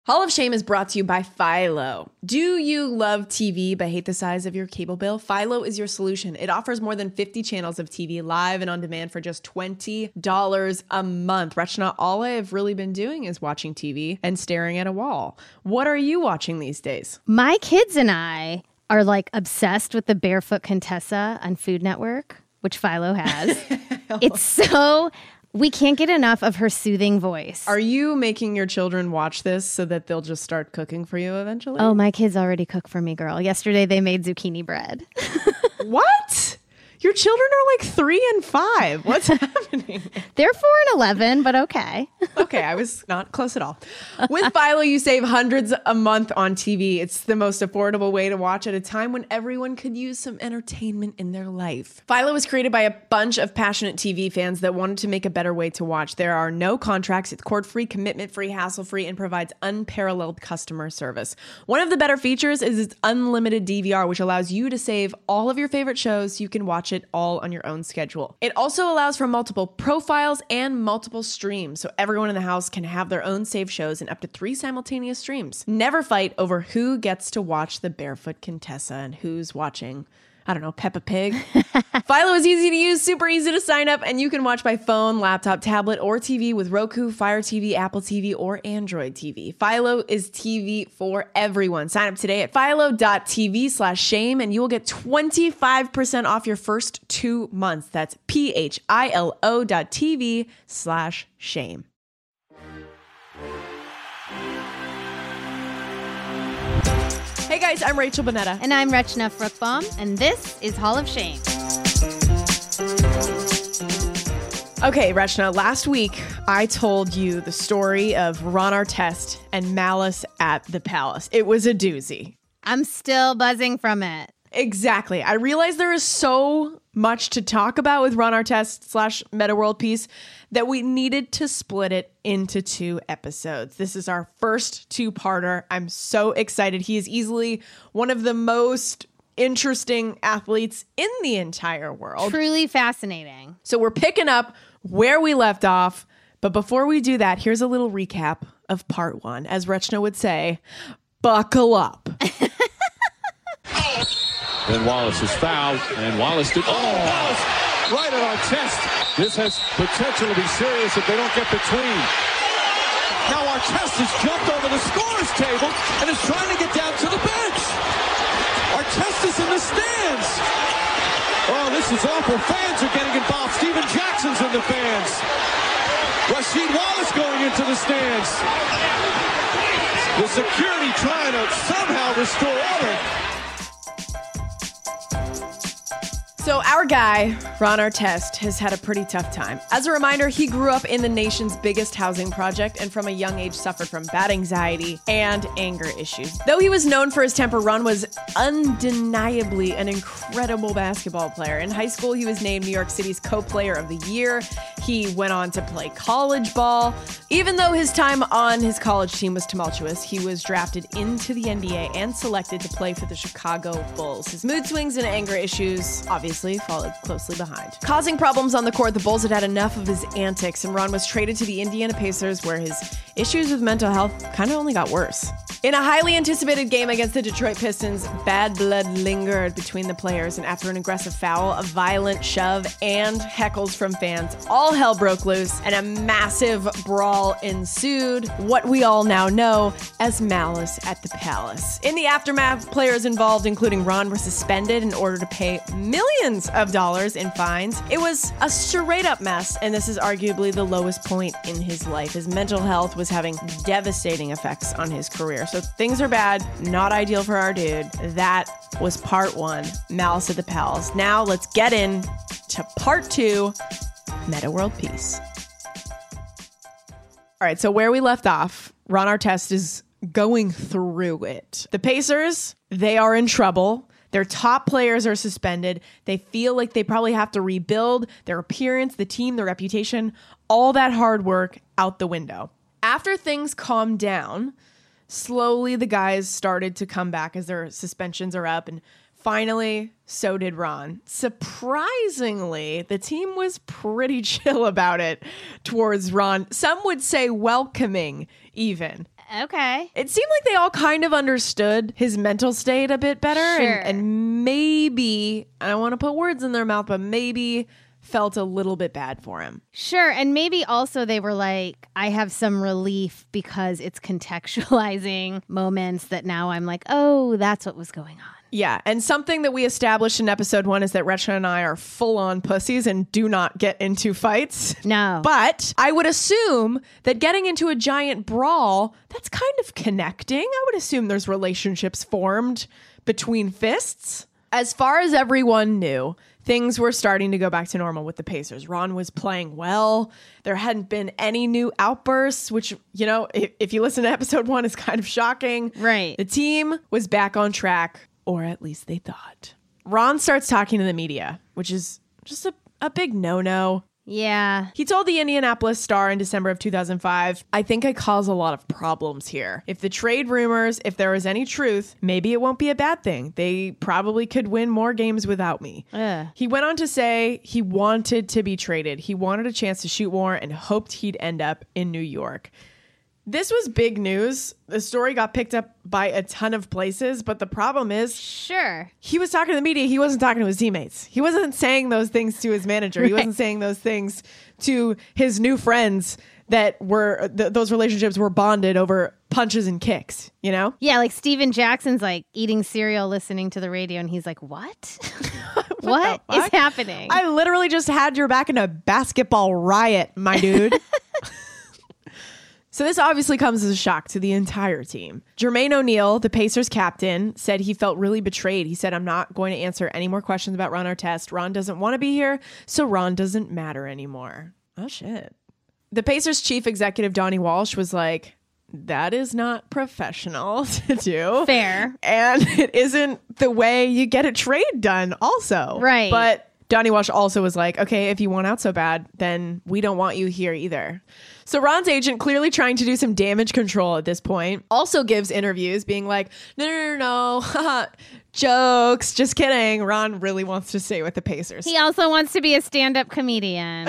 Hall of Shame is brought to you by Philo. Do you love TV but hate the size of your cable bill? Philo is your solution. It offers more than 50 channels of TV live and on demand for just $20 a month. Rachna, all I have really been doing is watching TV and staring at a wall. What are you watching these days? My kids and I are like obsessed with the Barefoot Contessa on Food Network, which Philo has. It's so... We can't get enough of her soothing voice. Are you making your children watch this so that they'll just start cooking for you eventually? Oh, my kids already cook for me, girl. Yesterday they made zucchini bread. What? Your children are like 3 and 5. What's happening? They're 4 and 11, but okay. Okay, I was not close at all. With Philo, you save hundreds a month on TV. It's the most affordable way to watch at a time when everyone could use some entertainment in their life. Philo was created by a bunch of passionate TV fans that wanted to make a better way to watch. There are no contracts. It's cord-free, commitment-free, hassle-free, and provides unparalleled customer service. One of the better features is its unlimited DVR, which allows you to save all of your favorite shows so you can watch it all on your own schedule. It also allows for multiple profiles and multiple streams, so everyone in the house can have their own saved shows and up to 3 simultaneous streams. Never fight over who gets to watch the Barefoot Contessa and who's watching, I don't know, Peppa Pig. Philo is easy to use, super easy to sign up, and you can watch by phone, laptop, tablet, or TV with Roku, Fire TV, Apple TV, or Android TV. Philo is TV for everyone. Sign up today at philo.tv/shame, and you will get 25% off your first 2 months. That's philo.tv/shame. Hey guys, I'm Rachel Bonnetta. And I'm Rachna Fruchtbaum, and this is Hall of Shame. Okay, Rachna, last week I told you the story of Ron Artest and Malice at the Palace. It was a doozy. I'm still buzzing from it. Exactly. I realize there is so much to talk about with Ron Artest / Meta World Peace that we needed to split it into 2 episodes. This is our first 2-parter. I'm so excited. He is easily one of the most interesting athletes in the entire world. Truly fascinating. So we're picking up where we left off. But before we do that, here's a little recap of part 1. As Rachna would say, buckle up. Then Wallace is fouled, and Wallace did. Wallace right at Artest. This has potential to be serious if they don't get between. Now Artest has jumped over the scorer's table and is trying to get down to the bench. Artest is in the stands. Oh, this is awful. Fans are getting involved. Steven Jackson's in the fans. Rasheed Wallace going into the stands. The security trying to somehow restore order. So our guy, Ron Artest, has had a pretty tough time. As a reminder, he grew up in the nation's biggest housing project and from a young age suffered from bad anxiety and anger issues. Though he was known for his temper, Ron was undeniably an incredible basketball player. In high school, he was named New York City's Co-Player of the Year. He went on to play college ball. Even though his time on his college team was tumultuous, he was drafted into the NBA and selected to play for the Chicago Bulls. His mood swings and anger issues obviously followed closely behind. Causing problems on the court, the Bulls had had enough of his antics, and Ron was traded to the Indiana Pacers, where his issues with mental health kind of only got worse. In a highly anticipated game against the Detroit Pistons, bad blood lingered between the players, and after an aggressive foul, a violent shove, and heckles from fans, all hell broke loose, and a massive brawl ensued, what we all now know as Malice at the Palace. In the aftermath, players involved, including Ron, were suspended in order to pay millions of dollars in fines. It was a straight-up mess, and this is arguably the lowest point in his life. His mental health was having devastating effects on his career. So things are bad, not ideal for our dude. That was part 1, Malice at the Palace. Now let's get in to part 2, Meta World Peace. All right, so where we left off, Ron Artest is going through it. The Pacers, they are in trouble. Their top players are suspended. They feel like they probably have to rebuild their appearance, the team, their reputation, all that hard work out the window. After things calmed down, slowly the guys started to come back as their suspensions are up, and finally, so did Ron. Surprisingly, the team was pretty chill about it towards Ron. Some would say welcoming, even. Okay. It seemed like they all kind of understood his mental state a bit better. Sure. And maybe, I don't want to put words in their mouth, but maybe felt a little bit bad for him. Sure. And maybe also they were like, I have some relief because it's contextualizing moments that now I'm like, oh, that's what was going on. Yeah, and something that we established in episode 1 is that Rachel and I are full-on pussies and do not get into fights. No. But I would assume that getting into a giant brawl, that's kind of connecting. I would assume there's relationships formed between fists. As far as everyone knew, things were starting to go back to normal with the Pacers. Ron was playing well. There hadn't been any new outbursts, which, you know, if you listen to episode 1, is kind of shocking. Right. The team was back on track. Or at least they thought. Ron starts talking to the media, which is just a big no-no. Yeah. He told the Indianapolis Star in December of 2005, I think I cause a lot of problems here. If the trade rumors, if there is any truth, maybe it won't be a bad thing. They probably could win more games without me. He went on to say he wanted to be traded. He wanted a chance to shoot more and hoped he'd end up in New York. This was big news. The story got picked up by a ton of places, but the problem is, Sure. he was talking to the media. He wasn't talking to his teammates. He wasn't saying those things to his manager. He wasn't saying those things to his new friends that were, those relationships were bonded over punches and kicks, you know? Yeah, like Steven Jackson's like eating cereal, listening to the radio, and he's like, what? What is happening? I literally just had your back in a basketball riot, my dude. So this obviously comes as a shock to the entire team. Jermaine O'Neal, the Pacers captain, said he felt really betrayed. He said, I'm not going to answer any more questions about Ron Artest. Ron doesn't want to be here, so Ron doesn't matter anymore. Oh, shit. The Pacers chief executive, Donnie Walsh, was like, that is not professional to do. Fair. And it isn't the way you get a trade done also. Right. But Donnie Walsh also was like, okay, if you want out so bad, then we don't want you here either. So Ron's agent, clearly trying to do some damage control at this point, also gives interviews being like, no. Jokes. Just kidding. Ron really wants to stay with the Pacers. He also wants to be a stand-up comedian.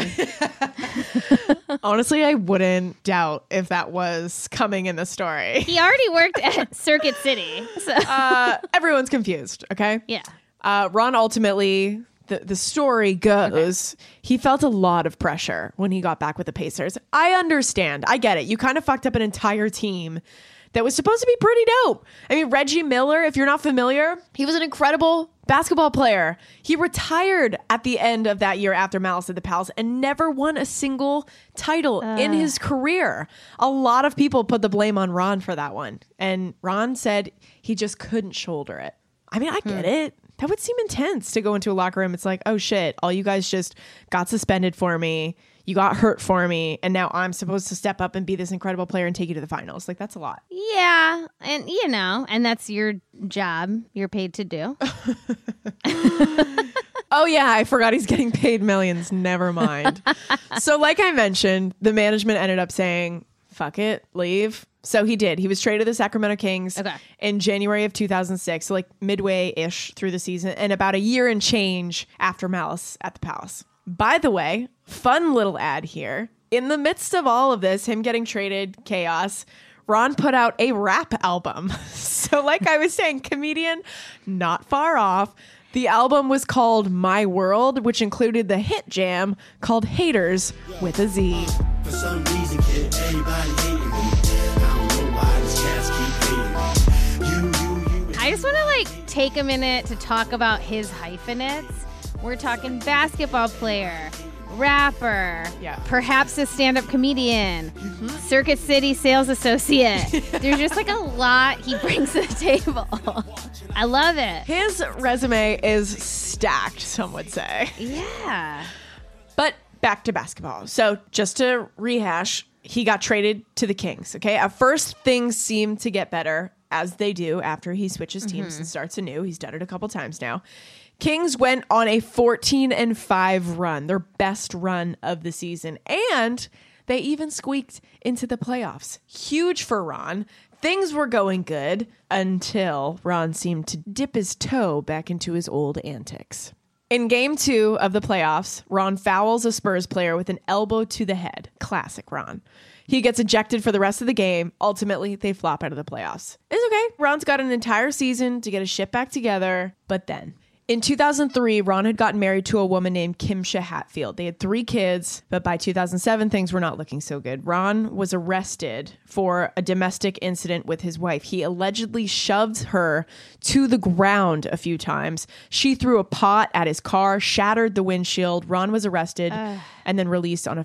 Honestly, I wouldn't doubt if that was coming in the story. He already worked at Circuit City. So. Everyone's confused, okay? Yeah. Ron ultimately... The story goes, he felt a lot of pressure when he got back with the Pacers. I understand. I get it. You kind of fucked up an entire team that was supposed to be pretty dope. I mean, Reggie Miller, if you're not familiar, he was an incredible basketball player. He retired at the end of that year after Malice at the Palace and never won a single title in his career. A lot of people put the blame on Ron for that one. And Ron said he just couldn't shoulder it. I mean, I get it. That would seem intense to go into a locker room. It's like, oh shit, all you guys just got suspended for me. You got hurt for me. And now I'm supposed to step up and be this incredible player and take you to the finals. Like, that's a lot. Yeah. And, you know, and that's your job. You're paid to do. Oh, yeah. I forgot he's getting paid millions. Never mind. So like I mentioned, the management ended up saying, fuck it, leave. So he did. He was traded to the Sacramento Kings in January of 2006, so like midway-ish through the season, and about a year and change after Malice at the Palace. By the way, fun little ad here. In the midst of all of this, him getting traded, chaos, Ron put out a rap album. So like I was saying, comedian, not far off. The album was called My World, which included the hit jam called Haters with a Z. For some reason, kid, everybody hating me. I don't know why these cats keep hating me. I just want to like take a minute to talk about his hyphenates. We're talking basketball player, rapper, perhaps a stand-up comedian, Circuit City sales associate. There's just like a lot he brings to the table. I love it. His resume is stacked, some would say. Yeah. But back to basketball. So just to rehash, he got traded to the Kings. Okay. At first, things seemed to get better, as they do after he switches teams and starts anew. He's done it a couple times now. Kings went on a 14-5 run, their best run of the season. And they even squeaked into the playoffs. Huge for Ron. Things were going good until Ron seemed to dip his toe back into his old antics. In game 2 of the playoffs, Ron fouls a Spurs player with an elbow to the head. Classic Ron. He gets ejected for the rest of the game. Ultimately, they flop out of the playoffs. It's okay. Ron's got an entire season to get his shit back together. But then, in 2003, Ron had gotten married to a woman named Kimsha Hatfield. They had 3 kids, but by 2007, things were not looking so good. Ron was arrested for a domestic incident with his wife. He allegedly shoved her to the ground a few times. She threw a pot at his car, shattered the windshield. Ron was arrested and then released on a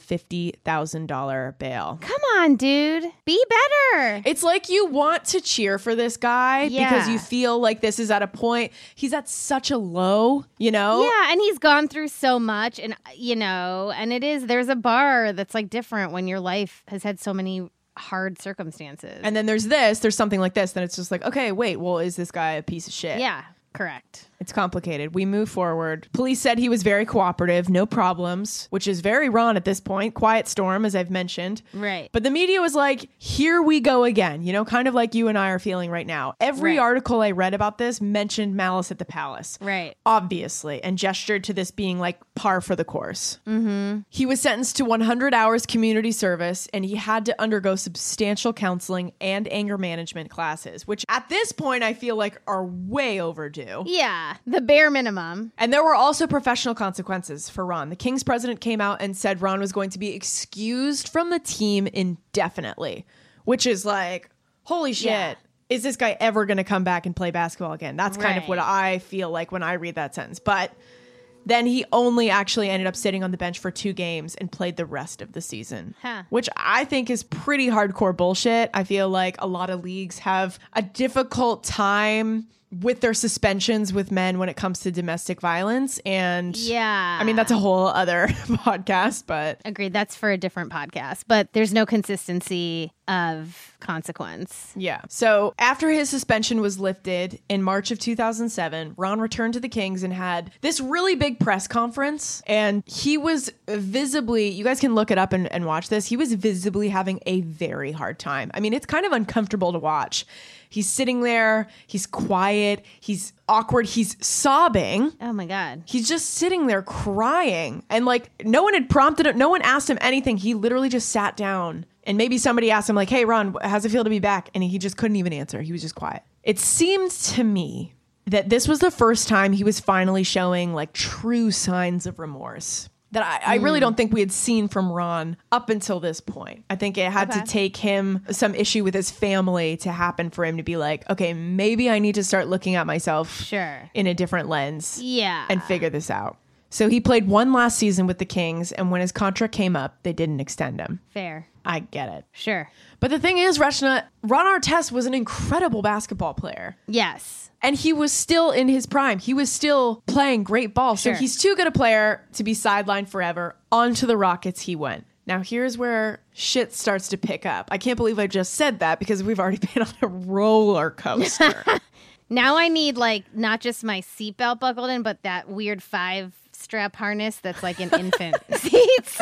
$50,000 bail. Come on, dude. Be better. It's like you want to cheer for this guy because you feel like this is at a point. He's at such a low, you know? Yeah, and he's gone through so much, and, you know, and there's a bar that's like different when your life has had so many hard circumstances. And then there's something like this, then it's just like, okay, wait, well, is this guy a piece of shit? Yeah, correct. It's complicated. We move forward. Police said he was very cooperative, no problems, which is very Ron at this point. Quiet storm, as I've mentioned. Right. But the media was like, here we go again, you know, kind of like you and I are feeling right now. Every article I read about this mentioned Malice at the Palace. Right. Obviously, and gestured to this being like par for the course. Mm-hmm. He was sentenced to 100 hours community service, and he had to undergo substantial counseling and anger management classes, which at this point I feel like are way overdue. Yeah. The bare minimum. And there were also professional consequences for Ron. The Kings president came out and said Ron was going to be excused from the team indefinitely, which is like, holy shit. Yeah. Is this guy ever going to come back and play basketball again? That's kind of what I feel like when I read that sentence. But then he only actually ended up sitting on the bench for 2 games and played the rest of the season, which I think is pretty hardcore bullshit. I feel like a lot of leagues have a difficult time with their suspensions with men when it comes to domestic violence. And I mean, that's a whole other podcast, but agreed. That's for a different podcast, but there's no consistency of consequence. Yeah. So after his suspension was lifted in March of 2007, Ron returned to the Kings and had this really big press conference. And he was visibly, you guys can look it up and watch this. He was visibly having a very hard time. I mean, it's kind of uncomfortable to watch. He's sitting there. He's quiet. He's awkward. He's sobbing. Oh my God. He's just sitting there crying. And like, no one had prompted him. No one asked him anything. He literally just sat down. And maybe somebody asked him like, hey, Ron, how's it feel to be back? And he just couldn't even answer. He was just quiet. It seemed to me that this was the first time he was finally showing like true signs of remorse that I really don't think we had seen from Ron up until this point. I think it had to take him some issue with his family to happen for him to be like, okay, maybe I need to start looking at myself in a different lens and figure this out. So he played one last season with the Kings, and when his contract came up, they didn't extend him. Fair. I get it. Sure. But the thing is, Rachna, Ron Artest was an incredible basketball player. Yes. And he was still in his prime. He was still playing great ball. So he's too good a player to be sidelined forever. Onto the Rockets he went. Now here's where shit starts to pick up. I can't believe I just said that because we've already been on a roller coaster. Now I need like not just my seatbelt buckled in, but that weird 5-strap harness that's like an infant seats.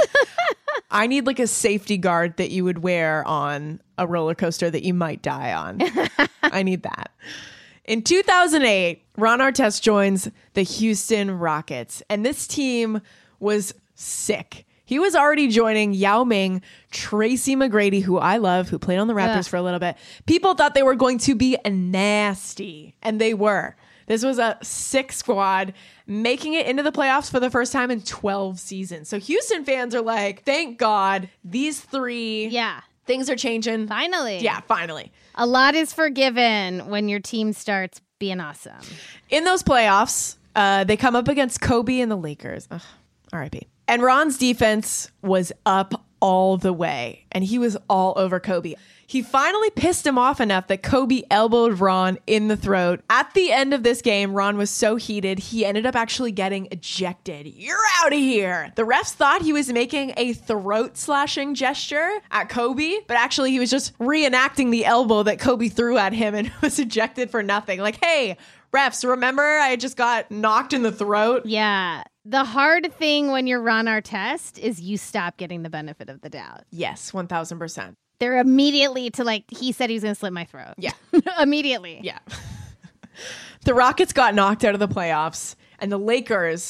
I need like a safety guard that you would wear on a roller coaster that you might die on. I need that. In 2008, Ron Artest joins the Houston Rockets, and this team was sick. He was already joining Yao Ming, Tracy McGrady, who I love, who played on the Raptors for a little bit. People thought they were going to be nasty, and they were. This was a sick squad, making it into the playoffs for the first time in 12 seasons. So Houston fans are like, thank God, these 3 things are changing. Finally. Yeah, finally. A lot is forgiven when your team starts being awesome. In those playoffs, they come up against Kobe and the Lakers. Ugh, R.I.P. And Ron's defense was up all the way, and he was all over Kobe. He finally pissed him off enough that Kobe elbowed Ron in the throat. At the end of this game, Ron was so heated, he ended up actually getting ejected. You're out of here. The refs thought he was making a throat slashing gesture at Kobe, but actually he was just reenacting the elbow that Kobe threw at him and was ejected for nothing. Like, hey, refs, remember I just got knocked in the throat? Yeah. The hard thing when you're Ron Artest is you stop getting the benefit of the doubt. Yes, 1,000%. They're immediately to like, he said he was going to slit my throat. Yeah. Immediately. Yeah. The Rockets got knocked out of the playoffs, and the Lakers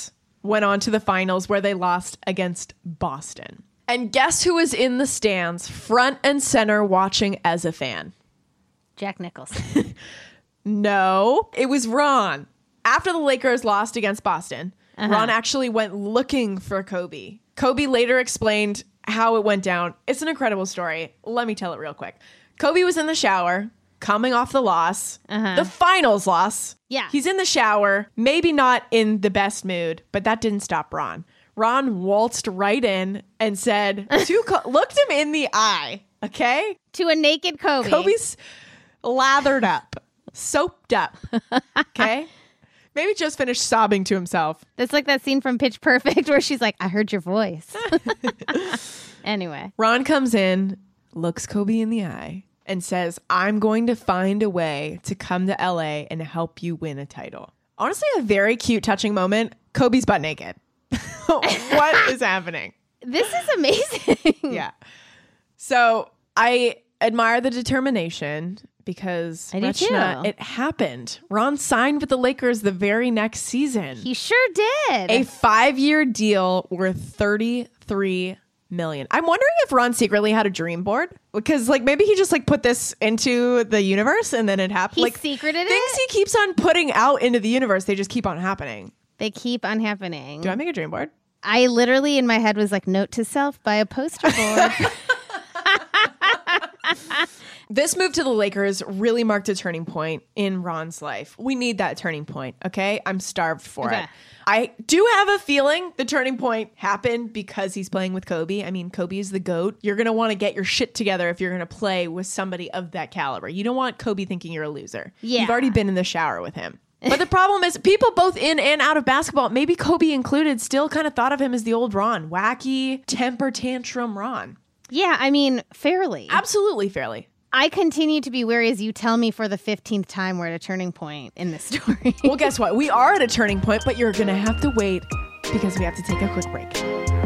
went on to the finals where they lost against Boston. And guess who was in the stands, front and center, watching as a fan? Jack Nicholson. No, it was Ron. After the Lakers lost against Boston, Ron actually went looking for Kobe. Kobe later explained how it went down. It's an incredible story. Let me tell it real quick. Kobe was in the shower, coming off the loss, the finals loss. Yeah. He's in the shower, maybe not in the best mood, but that didn't stop Ron. Ron waltzed right in and said, looked him in the eye, okay? To a naked Kobe. Kobe's lathered up, soaped up, okay? Maybe just finished sobbing to himself. That's like that scene from Pitch Perfect where she's like, I heard your voice. Anyway. Ron comes in, looks Kobe in the eye, and says, I'm going to find a way to come to LA and help you win a title. Honestly, a very cute, touching moment. Kobe's butt naked. What is happening? This is amazing. Yeah. So I admire the determination because I do too. It happened. Ron signed with the Lakers the very next season. He sure did. A 5-year deal worth $33 million. I'm wondering if Ron secretly had a dream board because maybe he just put this into the universe and then it happened. He secreted things it? he keeps on putting out into the universe, they just keep on happening. They keep on happening. Do I make a dream board? I literally in my head was like, note to self, buy a poster board. This move to the Lakers really marked a turning point in Ron's life. We need that turning point, okay? I'm starved for it. I do have a feeling the turning point happened because he's playing with Kobe. I mean, Kobe is the GOAT. You're going to want to get your shit together if you're going to play with somebody of that caliber. You don't want Kobe thinking you're a loser. Yeah. You've already been in the shower with him. But the problem is people both in and out of basketball, maybe Kobe included, still kind of thought of him as the old Ron. Wacky, temper tantrum Ron. Yeah, I mean, fairly. Absolutely fairly. I continue to be wary as you tell me for the 15th time we're at a turning point in this story. Well, guess what? We are at a turning point, but you're going to have to wait because we have to take a quick break.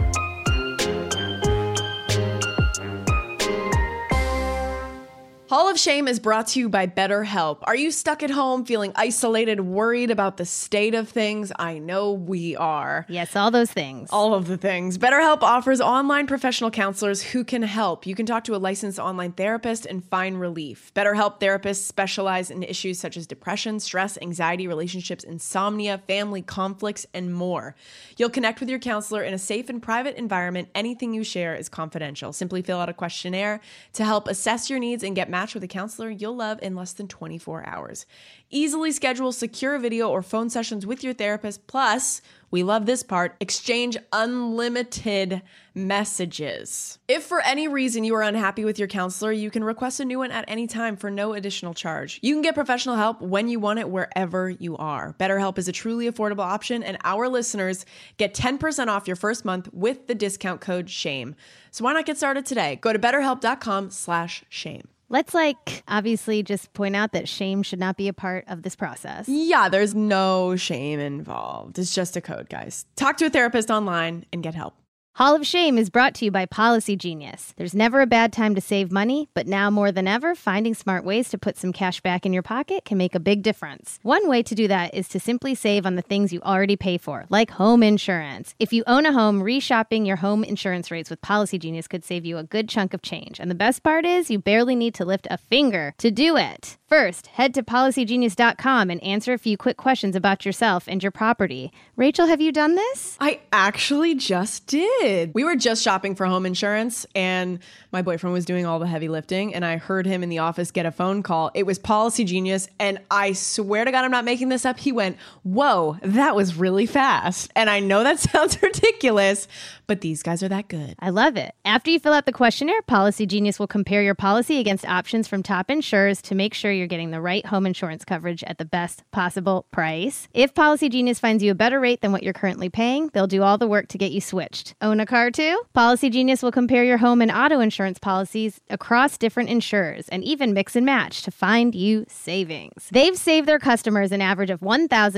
Hall of Shame is brought to you by BetterHelp. Are you stuck at home, feeling isolated, worried about the state of things? I know we are. Yes, all those things. All of the things. BetterHelp offers online professional counselors who can help. You can talk to a licensed online therapist and find relief. BetterHelp therapists specialize in issues such as depression, stress, anxiety, relationships, insomnia, family conflicts, and more. You'll connect with your counselor in a safe and private environment. Anything you share is confidential. Simply fill out a questionnaire to help assess your needs and get matched with a counselor you'll love in less than 24 hours. Easily schedule secure video or phone sessions with your therapist. Plus, we love this part, exchange unlimited messages. If for any reason you are unhappy with your counselor, you can request a new one at any time for no additional charge. You can get professional help when you want it, wherever you are. BetterHelp is a truly affordable option, and our listeners get 10% off your first month with the discount code SHAME. So why not get started today? Go to betterhelp.com/shame. Let's obviously just point out that shame should not be a part of this process. Yeah, there's no shame involved. It's just a code, guys. Talk to a therapist online and get help. Hall of Shame is brought to you by Policy Genius. There's never a bad time to save money, but now more than ever, finding smart ways to put some cash back in your pocket can make a big difference. One way to do that is to simply save on the things you already pay for, like home insurance. If you own a home, reshopping your home insurance rates with Policy Genius could save you a good chunk of change. And the best part is you barely need to lift a finger to do it. First, head to PolicyGenius.com and answer a few quick questions about yourself and your property. Rachel, have you done this? I actually just did. We were just shopping for home insurance and my boyfriend was doing all the heavy lifting and I heard him in the office get a phone call. It was Policy Genius and I swear to God, I'm not making this up. He went, whoa, that was really fast. And I know that sounds ridiculous, but these guys are that good. I love it. After you fill out the questionnaire, Policy Genius will compare your policy against options from top insurers to make sure you're getting the right home insurance coverage at the best possible price. If Policy Genius finds you a better rate than what you're currently paying, they'll do all the work to get you switched. Own a car too? Policy Genius will compare your home and auto insurance policies across different insurers and even mix and match to find you savings. They've saved their customers an average of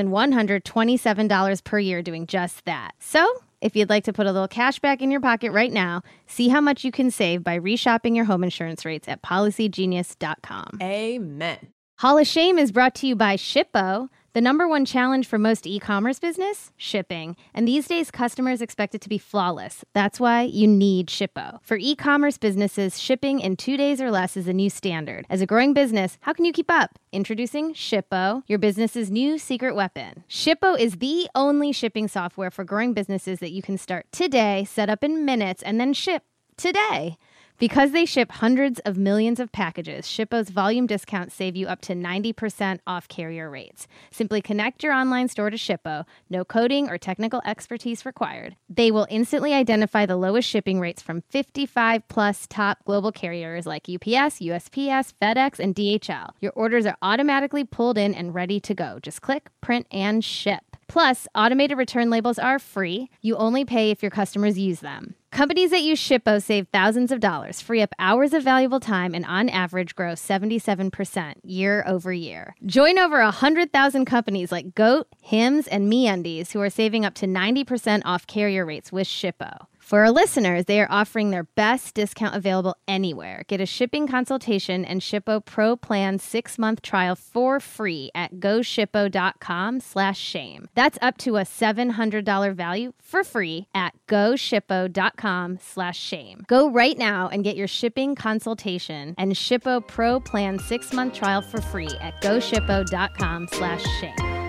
$1,127 per year doing just that. So, if you'd like to put a little cash back in your pocket right now, see how much you can save by reshopping your home insurance rates at PolicyGenius.com. Amen. Hall of Shame is brought to you by Shippo. The number one challenge for most e-commerce business? Shipping. And these days, customers expect it to be flawless. That's why you need Shippo. For e-commerce businesses, shipping in 2 days or less is a new standard. As a growing business, how can you keep up? Introducing Shippo, your business's new secret weapon. Shippo is the only shipping software for growing businesses that you can start today, set up in minutes, and then ship today. Because they ship hundreds of millions of packages, Shippo's volume discounts save you up to 90% off carrier rates. Simply connect your online store to Shippo. No coding or technical expertise required. They will instantly identify the lowest shipping rates from 55 plus top global carriers like UPS, USPS, FedEx, and DHL. Your orders are automatically pulled in and ready to go. Just click, print, and ship. Plus, automated return labels are free. You only pay if your customers use them. Companies that use Shippo save thousands of dollars, free up hours of valuable time, and on average grow 77% year over year. Join over 100,000 companies like Goat, Hims, and MeUndies who are saving up to 90% off carrier rates with Shippo. For our listeners, they are offering their best discount available anywhere. Get a shipping consultation and Shippo Pro Plan 6-month trial for free at goshippo.com/shame. That's up to a $700 value for free at goshippo.com/shame. Go right now and get your shipping consultation and Shippo Pro Plan 6-month trial for free at goshippo.com/shame.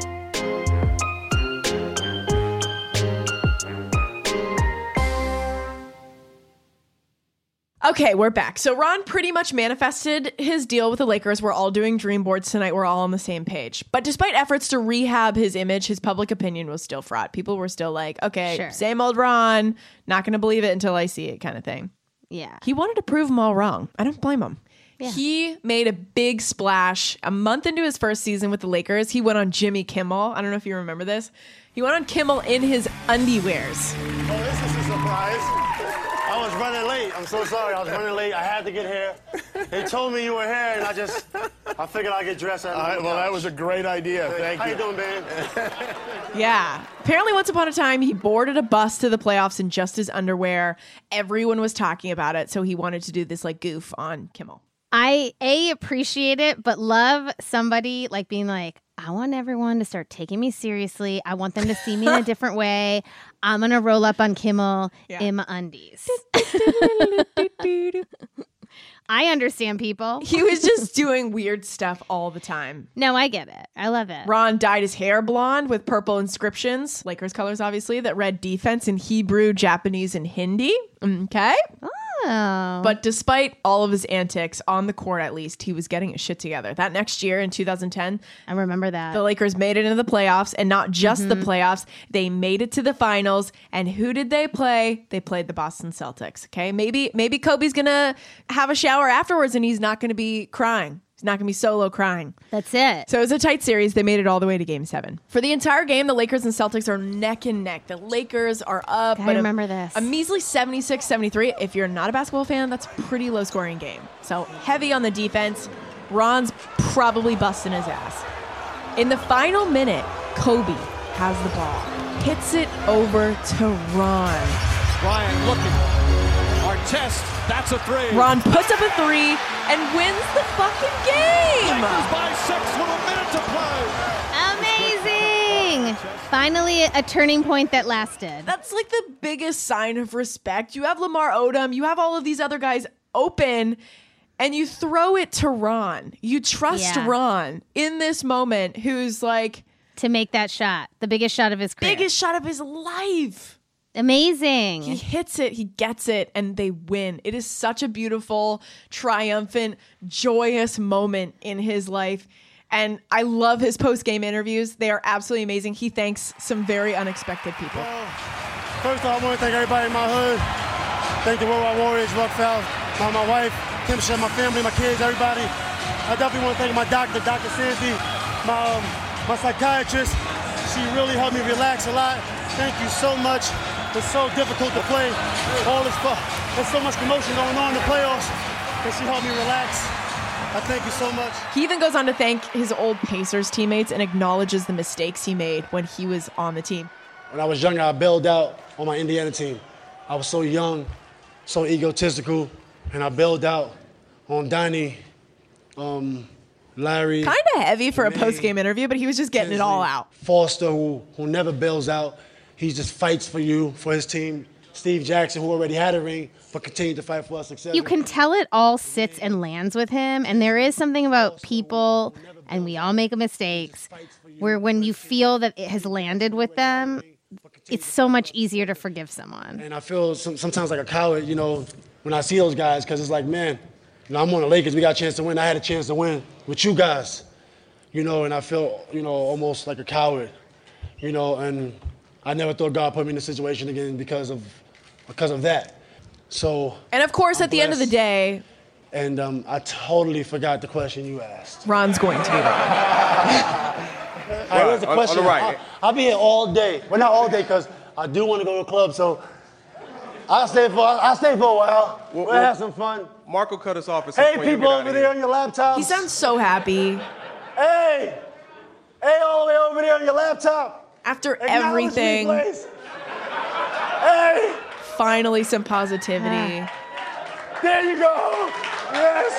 Okay, we're back. So Ron pretty much manifested his deal with the Lakers. We're all doing dream boards tonight. We're all on the same page. But despite efforts to rehab his image, his public opinion was still fraught. People were still like, okay, Sure. Same old Ron, not going to believe it until I see it kind of thing. Yeah. He wanted to prove them all wrong. I don't blame him. Yeah. He made a big splash a month into his first season with the Lakers. He went on Jimmy Kimmel. I don't know if you remember this. He went on Kimmel in his underwears. Oh, this is a surprise. I was running late. I'm so sorry. I was running late. I had to get here. They told me you were here, and I figured I'd get dressed. All right, well, that was a great idea. Thank you. How you doing, man? Yeah. Apparently, once upon a time, he boarded a bus to the playoffs in just his underwear. Everyone was talking about it, so he wanted to do this like goof on Kimmel. I appreciate it, but love somebody like being like, I want everyone to start taking me seriously. I want them to see me in a different way. I'm going to roll up on Kimmel in my undies. I understand people. He was just doing weird stuff all the time. No, I get it. I love it. Ron dyed his hair blonde with purple inscriptions, Lakers colors obviously, that read defense in Hebrew, Japanese, and Hindi. Okay. Oh. But despite all of his antics, on the court at least, he was getting his shit together. That next year in 2010, I remember that. the Lakers made it into the playoffs, and not just the playoffs. They made it to the finals. And who did they play? They played the Boston Celtics. Okay, maybe Kobe's gonna have a shower afterwards, and he's not gonna be crying. He's not gonna be solo crying. That's it. So it was a tight series. They made it all the way to Game 7. For the entire game, the Lakers and Celtics are neck and neck. The Lakers are up. I remember this. A measly 76-73. If you're not a basketball fan, that's a pretty low-scoring game. So heavy on the defense. Ron's probably busting his ass. In the final minute, Kobe has the ball. Hits it over to Ron. Bryant looking. Artest, that's a three. Ron puts up a three and wins the fucking game. Lakers by 6 with a minute to play. Amazing. Finally, a turning point that lasted. That's like the biggest sign of respect. You have Lamar Odom, you have all of these other guys open, and you throw it to Ron. You trust Ron in this moment, who's like To make that shot. The biggest shot of his career. biggest shot of his life. Amazing. He hits it, he gets it, and they win. It is such a beautiful, triumphant, joyous moment in his life. And I love his post-game interviews. They are absolutely amazing. He thanks some very unexpected people. First of all, I want to thank everybody in my hood. Thank the Worldwide Warriors, Rockfell, my wife, Kim Shed, my family, my kids, everybody. I definitely want to thank my doctor, Dr. Sandy, my psychiatrist. She really helped me relax a lot. Thank you so much. It's so difficult to play. There's so much commotion going on in the playoffs, and she helped me relax. I thank you so much. He even goes on to thank his old Pacers teammates and acknowledges the mistakes he made when he was on the team. When I was younger, I bailed out on my Indiana team. I was so young, so egotistical, and I bailed out on Donnie, on Larry. Kind of heavy for a post-game interview, but he was just getting it all out. Foster, who never bails out. He just fights for you, for his team. Steve Jackson, who already had a ring, but continued to fight for our success. You can tell it all sits and lands with him, and there is something about people, and we all make mistakes, where when you feel that it has landed with them, it's so much easier to forgive someone. And I feel sometimes like a coward, when I see those guys, because it's like, man, I'm on the Lakers. We got a chance to win. I had a chance to win with you guys, and I feel, almost like a coward, and I never thought God put me in this situation again because of that. So. And of course, at the end of the day. And I totally forgot the question you asked. Ron's going to be there. All right, what's the question? On the right. I'll be here all day. Well, not all day, because I do want to go to a club, so I'll stay for a while. We'll have some fun. Marco cut us off. Hey, people over there on your laptops. He sounds so happy. Hey, all the way over there on your laptop. After everything. Hey. Finally, some positivity. There you go. Yes.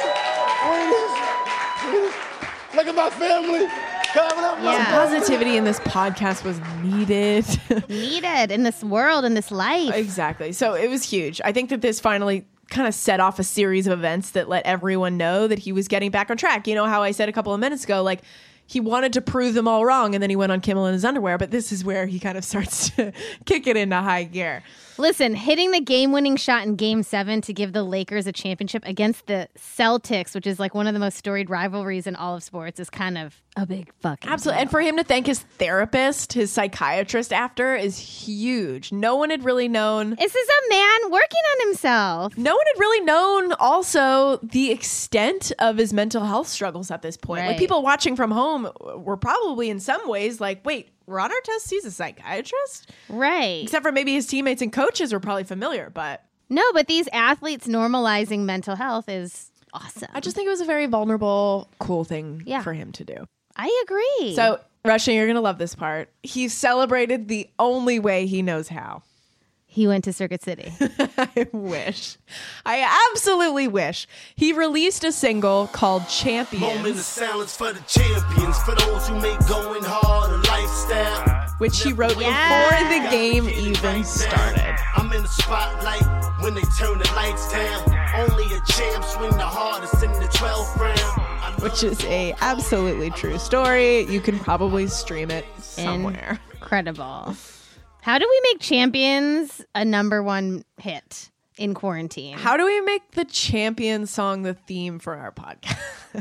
Look at my family. Some positivity in this podcast was needed. Needed in this world, in this life. Exactly. So it was huge. I think that this finally kind of set off a series of events that let everyone know that he was getting back on track. You know how I said a couple of minutes ago, like, he wanted to prove them all wrong, and then he went on Kimmel in his underwear. But this is where he kind of starts to kick it into high gear. Listen, hitting the game-winning shot in Game 7 to give the Lakers a championship against the Celtics, which is like one of the most storied rivalries in all of sports, is kind of a big fucking Absolutely. deal. And for him to thank his therapist, his psychiatrist after is huge. No one had really known. This is a man working on himself. No one had really known also the extent of his mental health struggles at this point. Right. Like, people watching from home were probably in some ways like, wait, Ron Artest sees a psychiatrist? Right. Except for maybe his teammates and coaches were probably familiar, but... No, but these athletes normalizing mental health is awesome. I just think it was a very vulnerable, cool thing for him to do. I agree. So, Rushing, you're going to love this part. He celebrated the only way he knows how. He went to Circuit City. I wish. I absolutely wish. He released a single called Champions. Moment of silence for the champions, for those who make going hard a lifestyle. Which he wrote before the game even started. I'm in the spotlight when they turn the lights down. Only a champ swing the hardest in the 12th round. Which is a absolutely true story. You can probably stream it somewhere. Incredible. How do we make Champions a #1 hit in quarantine? How do we make the Champions song the theme for our podcast?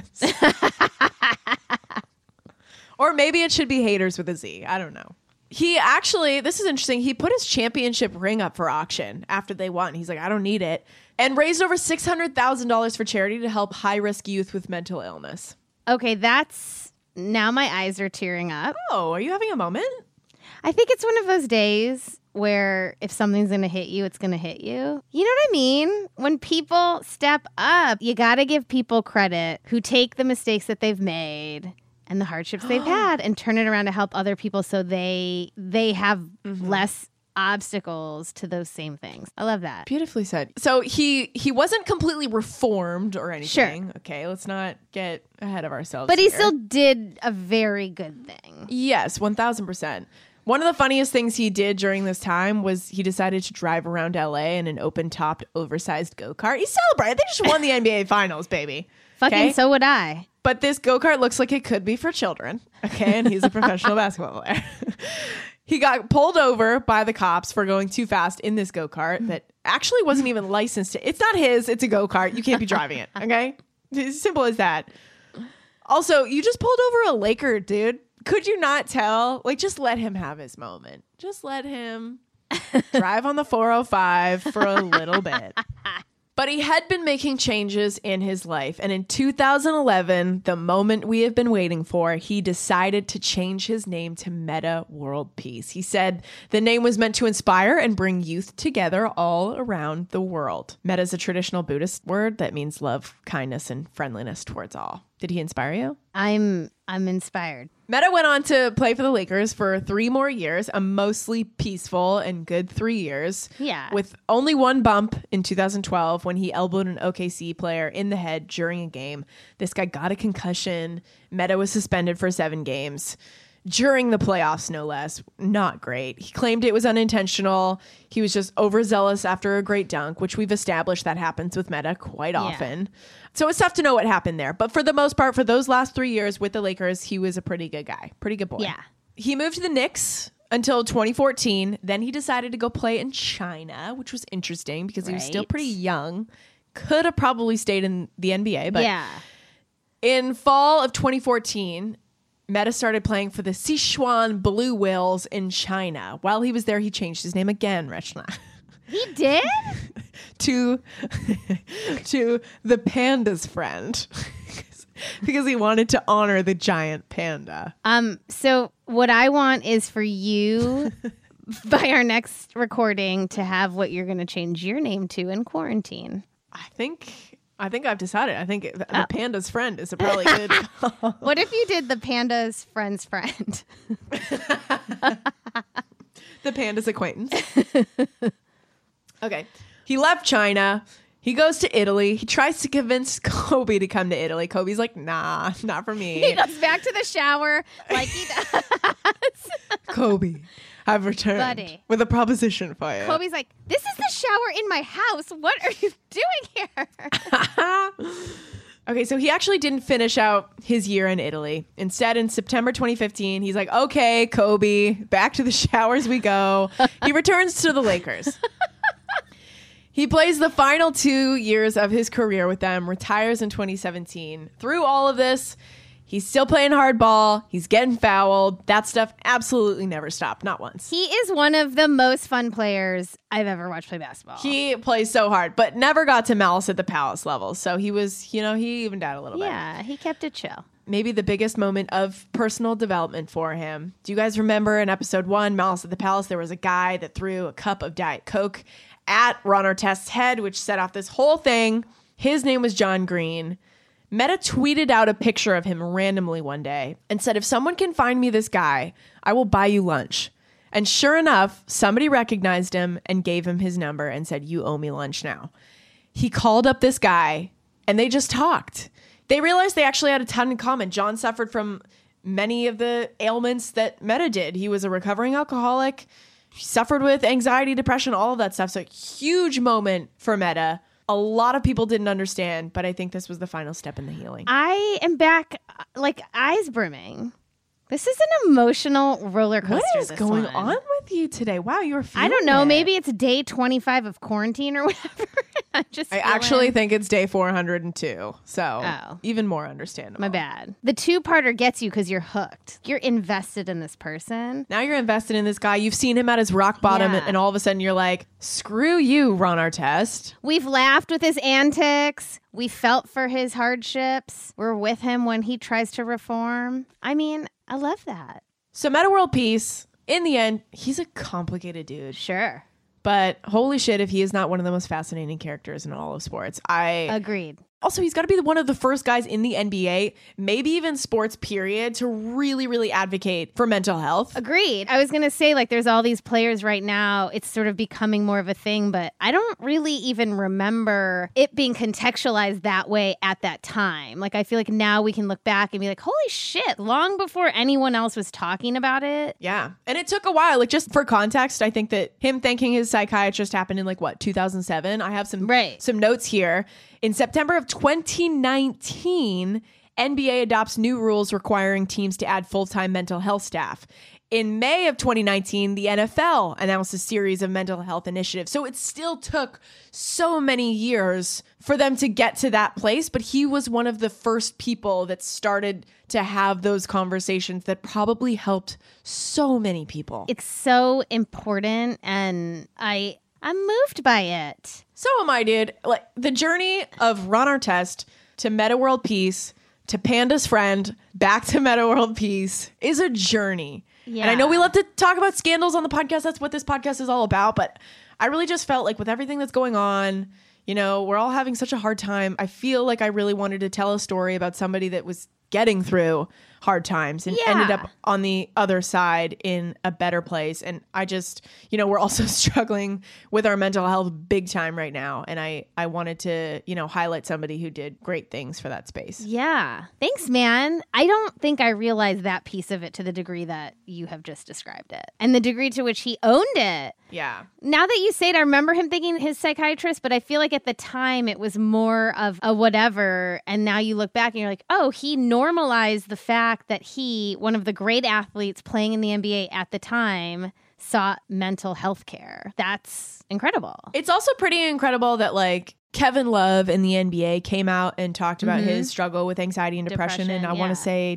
Or maybe it should be Haters with a Z. I don't know. He actually, this is interesting, he put his championship ring up for auction after they won. He's like, I don't need it. And raised over $600,000 for charity to help high-risk youth with mental illness. Okay, now my eyes are tearing up. Oh, are you having a moment? I think it's one of those days where if something's going to hit you, it's going to hit you. You know what I mean? When people step up, you got to give people credit who take the mistakes that they've made and the hardships they've had and turn it around to help other people so they have less obstacles to those same things. I love that. Beautifully said. So he wasn't completely reformed or anything. Sure. Okay, let's not get ahead of ourselves. But he here. still did a very good thing. Yes, 1,000%. One of the funniest things he did during this time was he decided to drive around LA in an open-topped, oversized go-kart. He celebrated. They just won the NBA Finals, baby. Fucking so would I. But this go-kart looks like it could be for children. Okay, and he's a professional basketball player. He got pulled over by the cops for going too fast in this go-kart that actually wasn't even licensed. It's not his. It's a go-kart. You can't be driving it. Okay? It's simple as that. Also, you just pulled over a Laker, dude. Could you not tell? Like, just let him have his moment. Just let him drive on the 405 for a little bit. But he had been making changes in his life. And in 2011, the moment we have been waiting for, he decided to change his name to Metta World Peace. He said the name was meant to inspire and bring youth together all around the world. Metta is a traditional Buddhist word that means love, kindness, and friendliness towards all. Did he inspire you? I'm I'm inspired. Meta went on to play for the Lakers for 3 more years, a mostly peaceful and good 3 years. Yeah. With only one bump in 2012 when he elbowed an OKC player in the head during a game. This guy got a concussion. Meta was suspended for 7 games. During the playoffs, no less. Not great. He claimed it was unintentional. He was just overzealous after a great dunk, which we've established that happens with Meta quite often. So it's tough to know what happened there. But for the most part, for those last 3 years with the Lakers, he was a pretty good guy. Pretty good boy. Yeah. He moved to the Knicks until 2014. Then he decided to go play in China, which was interesting because he was still pretty young. Could have probably stayed in the NBA. But in fall of 2014... Meta started playing for the Sichuan Blue Whales in China. While he was there, he changed his name again, Rachna. He did? to the Panda's friend. Because he wanted to honor the giant panda. So what I want is for you, by our next recording, to have what you're going to change your name to in quarantine. I think I've decided. I think the Panda's friend is a probably good call. What if you did the Panda's friend's friend? The Panda's acquaintance. Okay. He left China. He goes to Italy. He tries to convince Kobe to come to Italy. Kobe's like, nah, not for me. He goes back to the shower like he does. Kobe, I've returned with a proposition for you. Kobe's like, this is the shower in my house. What are you doing here? Okay, so he actually didn't finish out his year in Italy. Instead, in September 2015, he's like, okay, Kobe, back to the showers we go. He returns to the Lakers. He plays the final 2 years of his career with them, retires in 2017. Through all of this, he's still playing hardball. He's getting fouled. That stuff absolutely never stopped, not once. He is one of the most fun players I've ever watched play basketball. He plays so hard, but never got to Malice at the Palace levels. So he was, he evened out a little bit. Yeah, he kept it chill. Maybe the biggest moment of personal development for him. Do you guys remember in episode 1, Malice at the Palace, there was a guy that threw a cup of Diet Coke at Ron Artest's head, which set off this whole thing. His name was John Green. Meta tweeted out a picture of him randomly one day and said, if someone can find me this guy, I will buy you lunch. And sure enough, somebody recognized him and gave him his number and said, you owe me lunch now. He called up this guy and they just talked. They realized they actually had a ton in common. John suffered from many of the ailments that Meta did. He was a recovering alcoholic. He suffered with anxiety, depression, all of that stuff. So huge moment for Meta. A lot of people didn't understand, but I think this was the final step in the healing. I am back, like, eyes brimming. This is an emotional roller coaster. What is going on with you today? Wow, you're feeling I don't know. it. Maybe it's day 25 of quarantine or whatever. I actually think it's day 402. So even more understandable. My bad. The 2-parter gets you because you're hooked. You're invested in this person. Now you're invested in this guy. You've seen him at his rock bottom, and all of a sudden you're like, screw you, Ron Artest. We've laughed with his antics. We felt for his hardships. We're with him when he tries to reform. I mean, I love that. So Meta World Peace, in the end, he's a complicated dude. Sure. But holy shit, if he is not one of the most fascinating characters in all of sports. Agreed. Also, he's got to be one of the first guys in the NBA, maybe even sports period, to really, really advocate for mental health. Agreed. I was going to say, like, there's all these players right now. It's sort of becoming more of a thing, but I don't really even remember it being contextualized that way at that time. Like, I feel like now we can look back and be like, holy shit, long before anyone else was talking about it. Yeah. And it took a while. Like, just for context, I think that him thanking his psychiatrist happened in 2007. I have some notes here. In September of 2019, NBA adopts new rules requiring teams to add full-time mental health staff. In May of 2019, the NFL announced a series of mental health initiatives. So it still took so many years for them to get to that place, but he was one of the first people that started to have those conversations that probably helped so many people. It's so important, and I'm moved by it. So am I, dude. Like, the journey of Ron Artest to Meta World Peace to Panda's friend back to Meta World Peace is a journey. Yeah. And I know we love to talk about scandals on the podcast. That's what this podcast is all about. But I really just felt like with everything that's going on, we're all having such a hard time. I feel like I really wanted to tell a story about somebody that was getting through hard times and ended up on the other side in a better place. And I just, we're also struggling with our mental health big time right now. And I wanted to, highlight somebody who did great things for that space. Yeah. Thanks, man. I don't think I realized that piece of it to the degree that you have just described it and the degree to which he owned it. Yeah. Now that you say it, I remember him thinking his psychiatrist, but I feel like at the time it was more of a whatever. And now you look back and you're like, oh, he normalized the fact that he, one of the great athletes playing in the NBA at the time, sought mental health care. That's incredible. It's also pretty incredible that Kevin Love in the NBA came out and talked about his struggle with anxiety and depression in, I want to say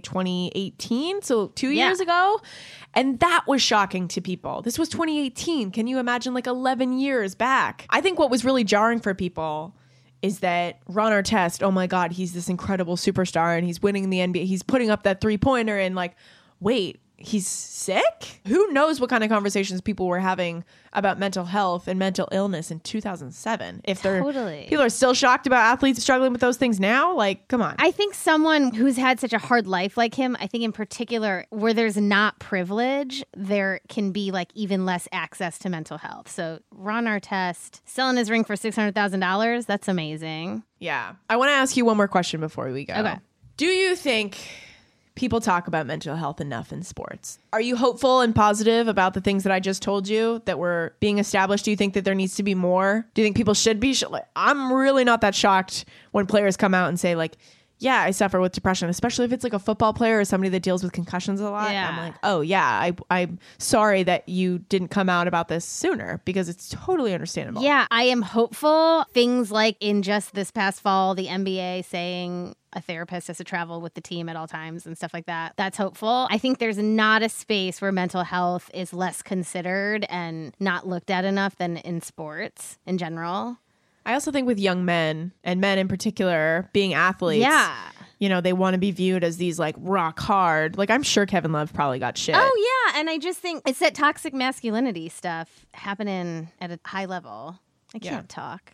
2018, so 2 years ago. And that was shocking to people. This was 2018. Can you imagine 11 years back? I think what was really jarring for people is that Ron Artest, oh my God, he's this incredible superstar and he's winning the NBA. He's putting up that 3-pointer and wait, he's sick? Who knows what kind of conversations people were having about mental health and mental illness in 2007. If people are still shocked about athletes struggling with those things now, come on. I think someone who's had such a hard life like him, I think in particular where there's not privilege, there can be even less access to mental health. So Ron Artest selling his ring for $600,000, that's amazing. Yeah. I want to ask you one more question before we go. Okay. Do you think people talk about mental health enough in sports? Are you hopeful and positive about the things that I just told you that were being established? Do you think that there needs to be more? Do you think people should be? I'm really not that shocked when players come out and say yeah, I suffer with depression, especially if it's a football player or somebody that deals with concussions a lot. Yeah. I'm like, oh yeah, I'm sorry that you didn't come out about this sooner because it's totally understandable. Yeah, I am hopeful. Things like in just this past fall, the NBA saying a therapist has to travel with the team at all times and stuff like that. That's hopeful. I think there's not a space where mental health is less considered and not looked at enough than in sports in general. I also think with young men, and men in particular, being athletes, they want to be viewed as these rock hard. I'm sure Kevin Love probably got shit. Oh, yeah. And I just think it's that toxic masculinity stuff happening at a high level. I can't talk.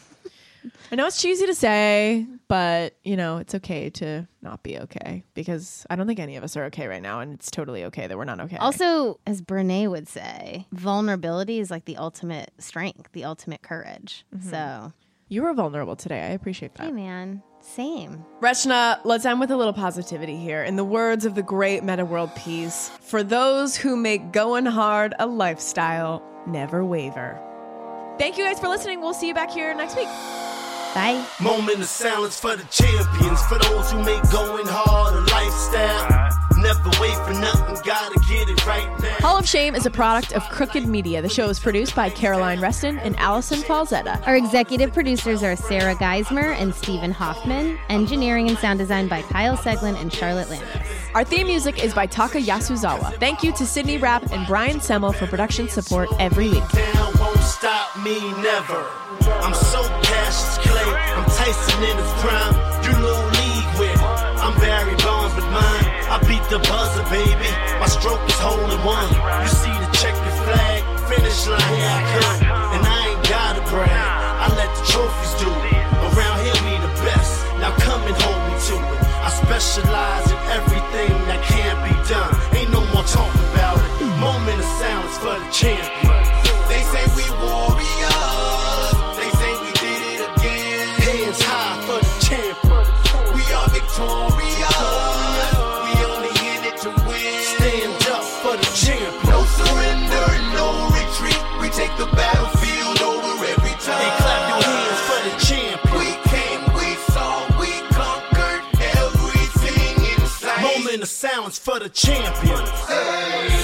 I know it's cheesy to say, but, it's okay to not be okay because I don't think any of us are okay right now. And it's totally okay that we're not okay. Also, as Brene would say, vulnerability is the ultimate strength, the ultimate courage. Mm-hmm. So you were vulnerable today. I appreciate that. Hey, man. Same. Rachna, let's end with a little positivity here. In the words of the great Metta World Peace, for those who make going hard a lifestyle, never waver. Thank you guys for listening. We'll see you back here next week. Bye. Moment of silence for the champions, for those who make going hard a lifestyle. Never wait for nothing, gotta get it right now. Hall of Shame is a product of Crooked Media. The show is produced by Caroline Reston and Allison Falzetta. Our executive producers are Sarah Geismer and Stephen Hoffman. Engineering and sound design by Kyle Seglin and Charlotte Landis. Our theme music is by Taka Yasuzawa. Thank you to Sydney Rapp and Brian Semmel for production support every week. Down won't stop me, never. I'm so Cassius Clay, I'm Tyson in his prime. You little league with, I'm Barry Bonds with mine. I beat the buzzer, baby. My stroke is holding one. You see the checkered flag, finish line, here I come. And I ain't gotta brag, I let the trophies do it. Around here we the best, now come and hold me to it. I specialize in everything that can't be done. Ain't no more talk about it. Moment of silence for the champion. They say we warriors, they say we did it again. Hands high for the champion. We are victorious. We only in it to win. Stand up for the champion. No surrender, no retreat. We take the battlefield over every time. Hey, clap your hands for the champion. We came, we saw, we conquered everything in sight. Moment of silence for the champion. Hey.